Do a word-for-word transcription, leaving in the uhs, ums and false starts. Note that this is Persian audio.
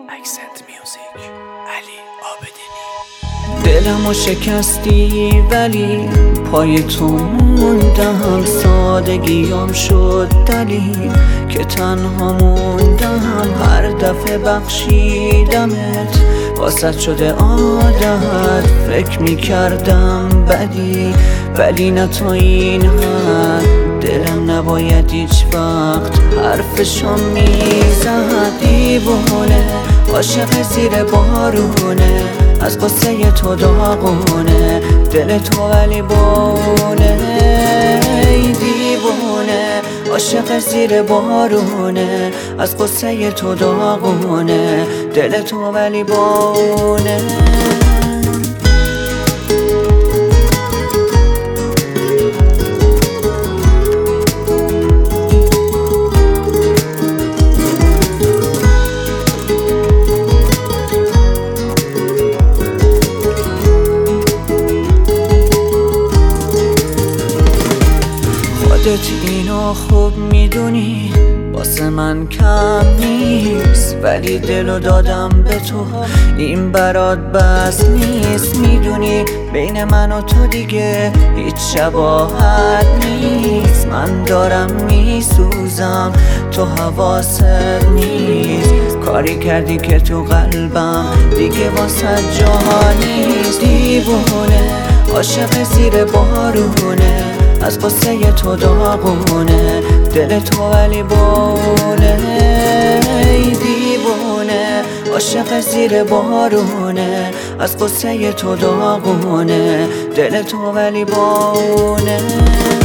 اکسنت میوزیک علی عابدینی. دلمو شکستی ولی پای تو موندم، سادگیام شد دلیل که تنها موندم. هر دفعه بخشیدمت واسط شده عادت، فکر میکردم بدی ولی نه تا این حد. دلم نباید هیچ وقت حرفشو میزد. دیوونه عاشق زیر بارونه، از قصه تو داغونه، دل تو ولی بونه. دیوونه عاشق زیر بارونه، از قصه تو داغونه، دل تو ولی بونه. خودت اینو خوب میدونی واسه من کم نیست، ولی دلو دادم به تو، این برات بس نیست. میدونی بین من و تو دیگه هیچ شباهت نیست. من دارم میسوزم تو حواست نیست، کاری کردی که تو قلبم دیگه واسه جا نیست. دیوونه عاشق زیر بارونه، از قصه تو داغونه، دل تو ولی بونه. دیوونه عاشق زیر بارونه، از قصه تو داغونه، دل تو ولی بونه.